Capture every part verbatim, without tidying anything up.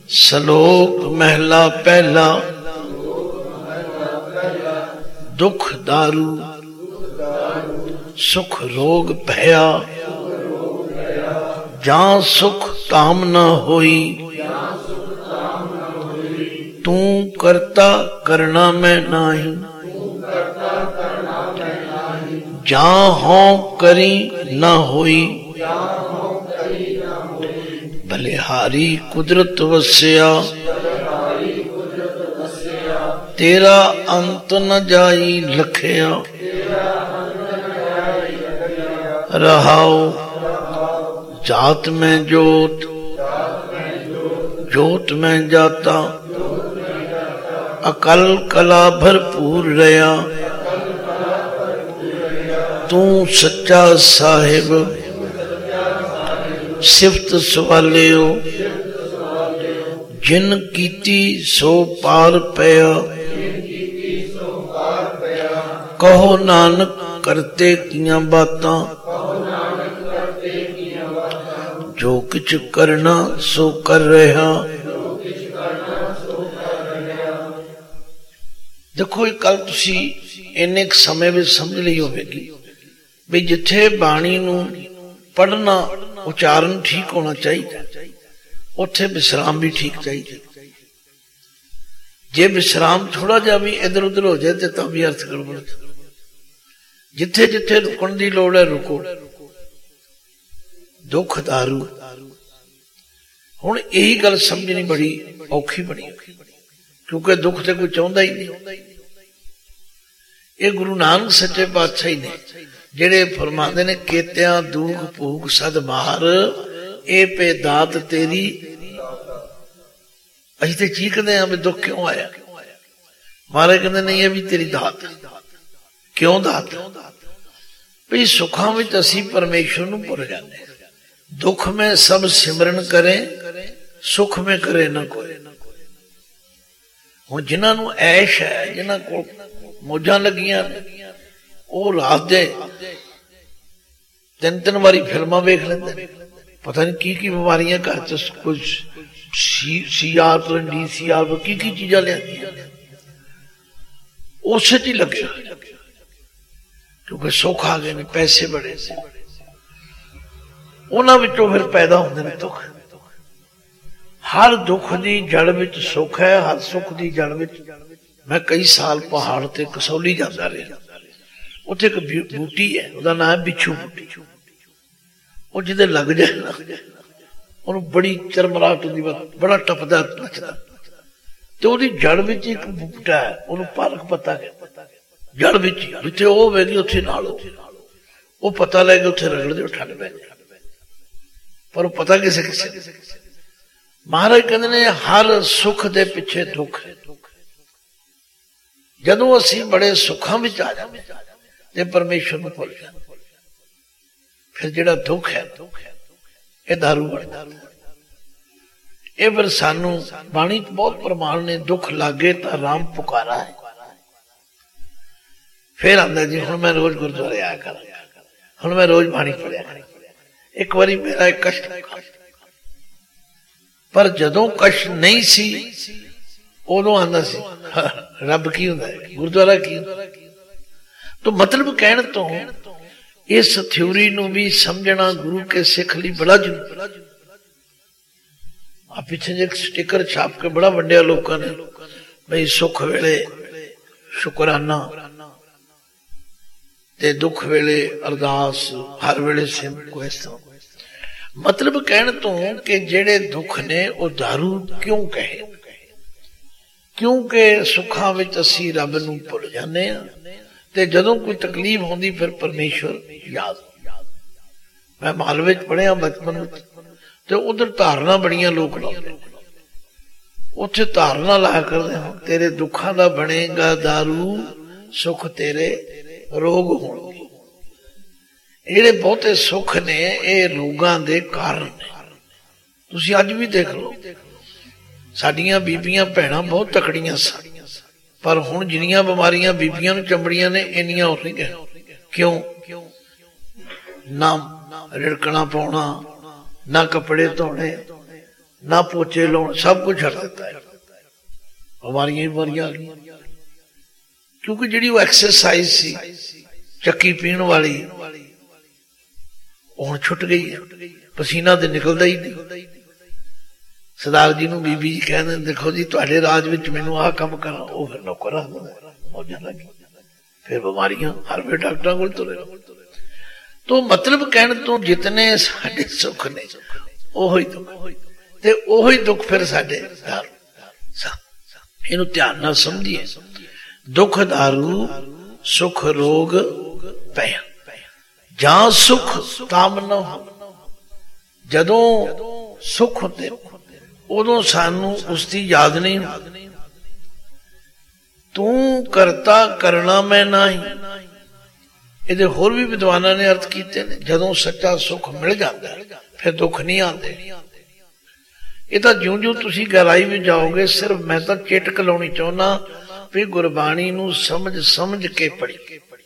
ਸਲੋਕ ਮਹਿਲਾ ਪਹਿਲਾ। ਦੁਖ ਦਾਰੂ ਸੁਖ ਰੋਗ ਭਇਆ, ਜਾਂ ਸੁਖ ਕਾਮ ਨਾ ਹੋਈ। ਤੂੰ ਕਰਤਾ ਕਰਨਾ ਮੈਂ ਨਾਹੀ, ਜਾਂ ਹੋਂ ਕਰੀ ਨਾ ਹੋਈ। ਬਲਿਹਾਰੀ ਕੁਦਰਤ ਵਸਿਆ, ਤੇਰਾ ਅੰਤ ਨ ਜਾਈ ਲਖਿਆ। ਰਹਾਉ ਜਾਤ ਮੈਂ ਜੋਤ, ਜੋਤ ਮੈਂ ਜਾਤਾ। ਅਕਲ ਕਲਾ ਭਰਪੂਰ ਰਿਹਾ, ਤੂੰ ਸੱਚਾ ਸਾਹਿਬ। ਸਿਫਤ ਸਵਾਲਿਓ ਜਿਨ ਕੀਤੀ ਸੋ ਪਾਰ ਪਿਆ। ਕਹੋ ਨਾਨਕ ਕਰਤੇ ਕੀਆਂ ਬਾਤਾਂ, ਜੋ ਕਿਛ ਕਰਨਾ ਸੋ ਕਰ ਰਿਹਾ। ਦੇਖੋ ਇਹ ਕੱਲ ਤੁਸੀਂ ਇੰਨੇ ਕੁ ਸਮੇਂ ਵਿੱਚ ਸਮਝ ਲਈ ਹੋਵੇਗੀ ਵੀ ਜਿੱਥੇ ਬਾਣੀ ਨੂੰ ਪੜ੍ਹਨਾ ਉਚਾਰਨ ਠੀਕ ਹੋਣਾ ਚਾਹੀਦਾ, ਉੱਥੇ ਵਿਸ਼ਰਾਮ ਵੀ ਠੀਕ ਚਾਹੀਦਾ। ਜੇ ਵਿਸ਼ਰਾਮ ਥੋੜਾ ਜਿਹਾ ਵੀ ਇਧਰ ਉਧਰ ਹੋ ਜਾਏ ਤੇ ਤਾਂ ਵੀ ਅਰਥ ਗੜਬੜ। ਜਿੱਥੇ ਜਿੱਥੇ ਰੁਕਣ ਦੀ ਲੋੜ ਹੈ ਰੁਕੋ। ਦੁੱਖ ਦਾਰੂ, ਹੁਣ ਇਹੀ ਗੱਲ ਸਮਝਣੀ ਬੜੀ ਔਖੀ ਬਣੀ, ਕਿਉਂਕਿ ਦੁੱਖ ਤੇ ਕੋਈ ਚਾਹੁੰਦਾ ਹੀ ਨਹੀਂ। ਇਹ ਗੁਰੂ ਨਾਨਕ ਸੱਚੇ ਪਾਤਸ਼ਾਹ ਨੇ ਜਿਹੜੇ ਫਰਮਾਉਂਦੇ ਨੇ, ਕੇਤਿਆਂ ਦੂਖ ਭੂਖ ਸਦ ਮਾਰ, ਇਹ ਪੇ ਦਾਤ ਤੇਰੀ। ਅਸੀਂ ਤੇ ਚੀਕਦੇ ਹਾਂ ਵੀ ਦੁੱਖ ਕਿਉਂ ਆਇਆ। ਮਹਾਰਾਜ ਕਹਿੰਦੇ ਨਹੀਂ, ਇਹ ਵੀ ਤੇਰੀ ਦਾਤ। ਕਿਉਂ ਦਾਤ? ਵੀ ਸੁੱਖਾਂ ਵਿੱਚ ਅਸੀਂ ਪਰਮੇਸ਼ਵਰ ਨੂੰ ਭੁੱਲ ਜਾਂਦੇ। ਦੁੱਖ ਮੈਂ ਸਭ ਸਿਮਰਨ ਕਰੇ, ਸੁੱਖ ਮੈਂ ਕਰੇ ਨਾ ਕੋਈ। ਹੁਣ ਜਿਨ੍ਹਾਂ ਨੂੰ ਐਸ਼ ਹੈ, ਜਿਨ੍ਹਾਂ ਕੋਲ ਮੌਜਾਂ ਲੱਗੀਆਂ ਨੇ, ਉਹ ਰਾਤ ਦੇ ਤਿੰਨ ਤਿੰਨ ਵਾਰੀ ਫਿਲਮਾਂ ਵੇਖ ਲੈਂਦੇ ਨੇ। ਪਤਾ ਨਹੀਂ ਕੀ ਕੀ ਬਿਮਾਰੀਆਂ ਘਰ ਚ, ਕੁਝ C R D C R ਕੀ ਕੀ ਚੀਜ਼ਾਂ ਲਿਆਂਦੀਆਂ, ਉਸੇ ਚ ਹੀ ਲੱਗੇ। ਕਿਉਂਕਿ ਸੁੱਖ ਆ ਗਏ ਨੇ, ਪੈਸੇ ਬੜੇ ਸੀ, ਉਹਨਾਂ ਵਿੱਚੋਂ ਫਿਰ ਪੈਦਾ ਹੁੰਦੇ ਨੇ ਦੁੱਖ। ਹਰ ਦੁੱਖ ਦੀ ਜੜ ਵਿੱਚ ਸੁੱਖ ਹੈ, ਹਰ ਸੁੱਖ ਦੀ ਜੜ ਵਿੱਚ। ਮੈਂ ਕਈ ਸਾਲ ਪਹਾੜ ਤੇ ਕਸੌਲੀ ਜਾਂਦਾ ਰਿਹਾ। ਉੱਥੇ ਇੱਕ ਬੂਟੀ ਹੈ, ਉਹਦਾ ਨਾਮ ਹੈ ਬਿੱਛੂ ਬੂਟੀ। ਉਹ ਜਿਹਦੇ ਲੱਗ ਜਾਏ ਨਾ, ਉਹਨੂੰ ਬੜੀ ਚਰਮਰਾਹਟ ਹੁੰਦੀ, ਬੜਾ ਟੱਪਦਾ ਨੱਚਦਾ। ਤੇ ਉਹਦੀ ਜੜ ਵਿੱਚ ਇੱਕ ਬੂਟਾ ਹੈ, ਉਹਨੂੰ ਪਾਲਕ ਪੱਤਾ ਕਹਿੰਦੇ। ਜੜ ਵਿੱਚ ਜਿੱਥੇ ਉਹ ਹੋਵੇਗੀ ਉੱਥੇ ਨਾਲ ਉਹ ਪਤਾ ਲੈ ਕੇ ਉੱਥੇ ਰਗੜਦੇ, ਠੱਡ ਪੈ ਜਾਏ। ਪਰ ਉਹ ਪਤਾ ਕਿਸੇ ਕਿਸੇ। ਮਹਾਰਾਜ ਕਹਿੰਦੇ ਨੇ ਹਰ ਸੁੱਖ ਦੇ ਪਿੱਛੇ ਦੁੱਖ ਹੈ। ਜਦੋਂ ਅਸੀਂ ਬੜੇ ਸੁੱਖਾਂ ਵਿੱਚ ਆ ਜਾਂਦੇ ਤੇ ਪਰਮੇਸ਼ਵਰ ਨੂੰ ਭੁੱਲ ਜਾਂਦੇ, ਫਿਰ ਜਿਹੜਾ ਦੁੱਖ ਹੈ ਇਹ ਦਾਰੂ ਬਣਦਾ। ਇਹ ਫਿਰ ਸਾਨੂੰ ਬਾਣੀ ਚ ਬਹੁਤ ਪ੍ਰਮਾਣ ਨੇ, ਦੁੱਖ ਲਾਗੇ ਤਾਂ ਰਾਮ ਪੁਕਾਰਾ ਹੈ। ਫਿਰ ਆਂਦਾ ਜੀ ਹੁਣ ਮੈਂ ਰੋਜ਼ ਗੁਰਦੁਆਰੇ ਆਇਆ ਕਰਾਂਗਾ, ਹੁਣ ਮੈਂ ਰੋਜ਼ ਬਾਣੀ ਪੜਿਆ ਕਰਾਂਗਾ। ਇੱਕ ਵਾਰੀ ਮੇਰਾ ਇੱਕ ਕਸ਼ਟ, ਪਰ ਜਦੋਂ ਕਸ਼ਟ ਨਹੀਂ ਸੀ ਉਦੋਂ ਆਂਦਾ ਸੀ ਰੱਬ ਕੀ ਹੁੰਦਾ ਹੈ, ਗੁਰਦੁਆਰਾ ਕੀ ਹੁੰਦਾ। ਤਾਂ ਮਤਲਬ ਕਹਿਣ ਤੋਂ ਇਸ ਥਿਊਰੀ ਨੂੰ ਵੀ ਸਮਝਣਾ ਗੁਰੂ ਕੇ ਸਿੱਖ ਲਈ ਬੜਾ ਜ਼ਰੂਰੀ। ਆ ਪਿੱਛੇ ਜੇ ਸਟਿੱਕਰ ਛਾਪ ਕੇ ਬੜਾ ਵੰਡਿਆ ਲੋਕਾਂ ਨੇ, ਬਈ ਸੁੱਖ ਵੇਲੇ ਸ਼ੁਕਰਾਨਾ ਤੇ ਦੁੱਖ ਵੇਲੇ ਅਰਦਾਸ, ਹਰ ਵੇਲੇ ਸਿਮਰਨ। ਇਸ ਤਰ੍ਹਾਂ ਮਤਲਬ ਕਹਿਣ ਤੋਂ ਕਿ ਜਿਹੜੇ ਦੁੱਖ ਨੇ ਉਹ ਦਾਰੂ ਕਿਉਂ ਕਹੇ, ਕਿਉਂਕਿ ਸੁੱਖਾਂ ਵਿੱਚ ਅਸੀਂ ਰੱਬ ਨੂੰ ਭੁੱਲ ਜਾਂਦੇ ਹਾਂ। ਤੇ ਜਦੋਂ ਕੋਈ ਤਕਲੀਫ ਹੁੰਦੀ ਫਿਰ ਪਰਮੇਸ਼ਵਰ ਯਾਦ। ਮੈਂ ਮਾਲ ਵਿੱਚ ਪੜ੍ਹਿਆ ਬਚਪਨ ਵਿੱਚ, ਤੇ ਉਧਰ ਧਾਰਨਾ ਬੜੀਆਂ ਲੋਕ ਲਾਉਂਦੇ। ਉੱਥੇ ਧਾਰਨਾ ਲਾਇਆ ਕਰਦੇ ਹਾਂ, ਤੇਰੇ ਦੁੱਖਾਂ ਦਾ ਬਣੇਗਾ ਦਾਰੂ, ਸੁੱਖ ਤੇਰੇ ਰੋਗ ਹੋਣਗੇ। ਜਿਹੜੇ ਬਹੁਤੇ ਸੁੱਖ ਨੇ ਇਹ ਰੋਗਾਂ ਦੇ ਕਾਰਨ ਨੇ। ਤੁਸੀਂ ਅੱਜ ਵੀ ਦੇਖ ਲਓ, ਸਾਡੀਆਂ ਬੀਬੀਆਂ ਭੈਣਾਂ ਬਹੁਤ ਤਕੜੀਆਂ ਸਨ, ਪਰ ਹੁਣ ਜਿੰਨੀਆਂ ਬਿਮਾਰੀਆਂ ਬੀਬੀਆਂ ਨੂੰ ਚੰਬੜੀਆਂ ਨੇ ਇੰਨੀਆਂ ਹੋ ਰਹੀਆਂ। ਕਿਉਂ? ਨਾ ਰਿੜਕਣਾ ਪਾਉਣਾ, ਨਾ ਕੱਪੜੇ ਧੋਣੇ, ना पोचे लाने, सब कुछ छड़ दिता है। बीमारियां बीमारियां आ गई, क्योंकि जी वो एक्सरसाइज सी चक्की पीण वाली हुण छुट गई है, पसीना तो निकलता ही नहीं। सरदार जी नूं बीबी जी कहते देखो जी तुहाडे राज विच मैनूं आह काम करा, वो फिर नौकर रख दिंदा, मौजां लगी, फिर बीमारियां हर वे डॉक्टरां कोल तुरे। तो मतलब कहने तो जितने साडे सुख ने ओही दुख, ते ओही दुख फिर साडे दारू। इहनूं ध्यान नाल समझिए, दुख दारू सुख रोग पया, जां सुख ताम न हो। जदों सुख होंदे उदों सानू उसकी याद नहीं होती। तू करता करना मैं नहीं, ये होर भी विद्वाना ने अर्थ किए ने। जदों सच्चा सुख मिल जाता है फिर दुख नहीं आते। ये तो ज्यों ज्यों तुसी गहराई में जाओगे, सिर्फ मैं तो चेटक लाउणी चाहुंदा भी गुरबाणी नूं समझ समझ के पढ़ी।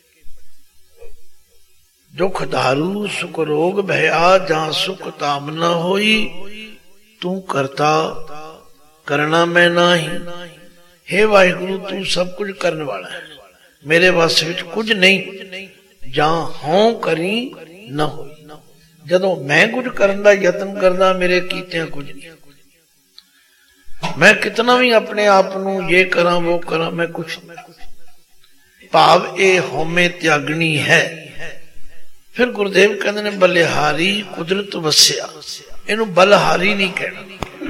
दुख दारू सुख रोग भया, जहां सुख ताम न होई, तू करता करना मैं नाही। हे वाहिगुरु तू सब कुछ करने वाला है, मेरे वास विच कुछ नहीं, जहां हों करी न हो। जदों मैं कुछ करन दा यतन करदा, मेरे कीतियां कुछ नहीं। मैं कितना भी अपने आप नूं ये करा वो करा, मैं कुछ नहीं। भाव ए होमे त्यागनी है। फिर गुरुदेव कहते ने बलिहारी कुदरत वसिया, इनू बलहारी नहीं कहना।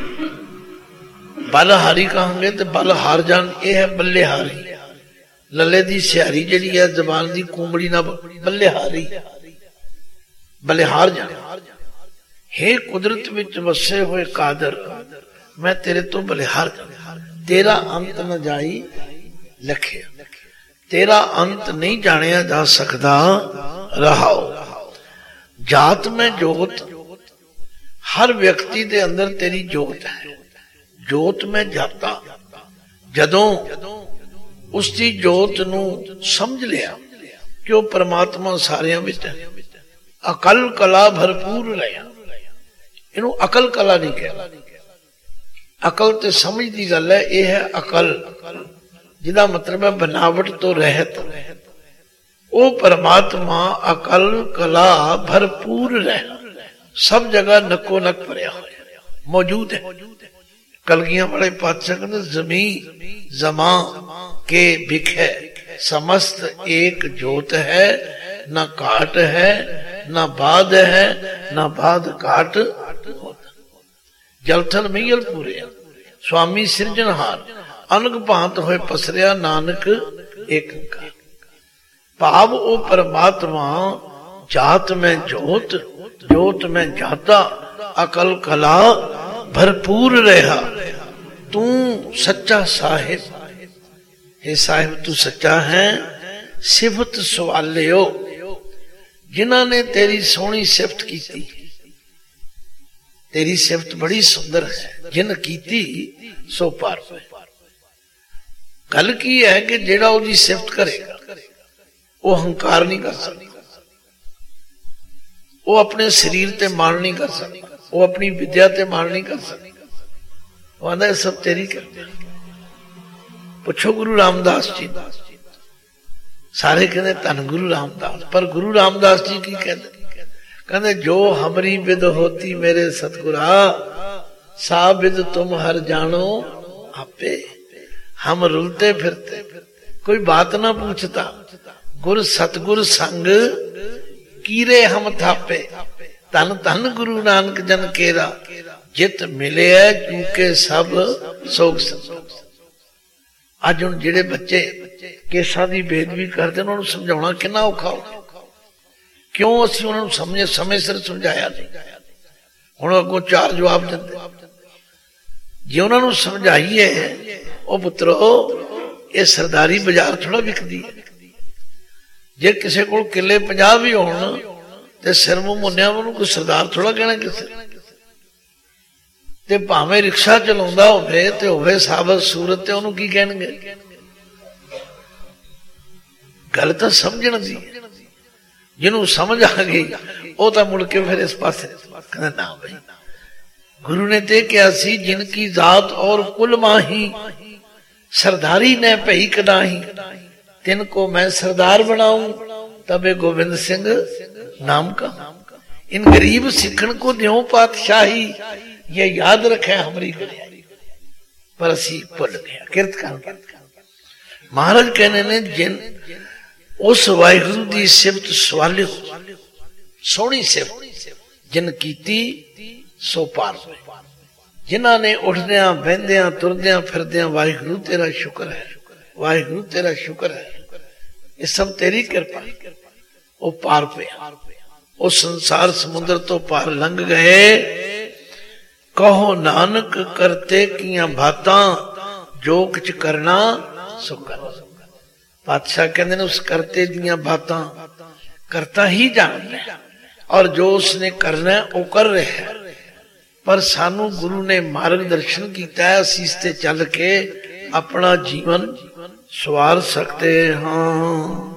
बलहारी कहांगे तो बल हार जान, ये है बल्लेहारी। लले दी सियारी जी है, जबान दी कुंबड़ी ना बल्लेहारी, बलिहार जान। हे कुदरत विच वसे हुए कादर, मैं तेरे तो बलिहार जान। तेरा अंत न जाई लखे, तेरा अंत नहीं जानिया जा सकता रहाओ। जात में जोत, हर व्यक्ति दे अंदर तेरी जोत है। जोत में जाता, जदों उसकी जोत नू समझ लिया कि वो परमात्मा सारियां विच है, अकल कला भरपूर रहा। इनू अकल कला नहीं कहना। अकल ते समझ दी गल है, यह है अकल, जिदा मतलब है बनावट तो रहत। वो परमात्मा अकल कला भरपूर रहा, सब जगह नको नक भरिया मौजूद है। कलगियां वाले पातशाह कहते जमी जमा के बिखे समस्त एक जोत है, न काट है न बाद है, न बाद काट होता। जलथल मईयल पूरे स्वामी सिरजनहार, अनग भांत होए पसरिया नानक एक अंकार। भाव ओ परमात्मा जात में जोत, जोत में जाता, अकल कला भरपूर रहा। तू सच्चा साहिब, हे साहिब तू सच्चा है। सिफत सवालियो, जिन्हां ने तेरी सोहनी सिफत की, तेरी सिफत बड़ी सुंदर है। जिन कीती सो पार पाए। गल की है कि जेड़ा उसकी सिफत करेगा वो अहंकार नहीं कर सकता, वो अपने शरीर ते मान नहीं कर सकता, वो अपनी विद्या ते मान नहीं कर सकता। वो आंदा सब तेरी करते। पुछो गुरु रामदास जी, सारे कहते धन गुरु रामदास, पर गुरु रामदास जी की कहते कहते जो हमारी विद होती मेरे सतगुरा, सा विद तुम हर जानो आपे। हम रुलते फिरते कोई बात ना पूछता, गुर सतगुर संग कीरे हम थापे। धन धन गुरु नानक जन केरा, जित मिले है चूके सब सोग संग। अज हुण जिहड़े बच्चे केसां दी बेदबी करते उन्होंने समझाउणा कितना औखा हो। क्यों असीं उन्होंने समझे समय सिर समझाया नहीं, हुण अगों चार जवाब दिंदे। जे उन्होंने समझाइए ओ पुत्रो ये सरदारी बाजार थोड़ा विकदी है। जे किसी को किले पंजाह भी होण ते सिर मुंह मुन्निया उन्होंने कोई सरदार थोड़ा कहना किसे। ते भावें रिक्शा चलाउंदा होवे ते होवे साबत सूरत ते उन्होंने की कहणगे। गल तां समझण दी, जिन्हों समझ आ गई वो तो मुड़ के फिर इस पासे कहंदा ना भाई गुरु ने ते क्या सी जिनकी जात और कुल माही सरदारी ने भई कनाही तिनको मैं सरदार बनाऊं तबे गोविंद सिंह नाम का। इन गरीब सिखन को द्यों पातशाही ये याद रखे हमारी गलियाई पर असी भुल गया किरत कर। महाराज कहने ने जिन उस वाहिगुरु दी सिफत सवालियो सोहनी सिफत जिन कीती सो पार होए। जिन्हां ने उठदियां बहंदियां तुरदियां फिरदियां वाहिगुरु तेरा शुक्र है वाहिगुरु तेरा शुक्र है ये सब तेरी कृपा वो पार पे वो संसार समुद्र तो पार लंघ गए। कहो नानक करते किया भाता जो कुछ करना सो कर। पातशाह कहते हैं उस करते दियां बातां करता ही जानता है और जो उसने करना है वो कर रहे हैं। पर सानू गुरु ने मार्गदर्शन किया है असीं इस ते चल के अपना जीवन सवार सकते हाँ।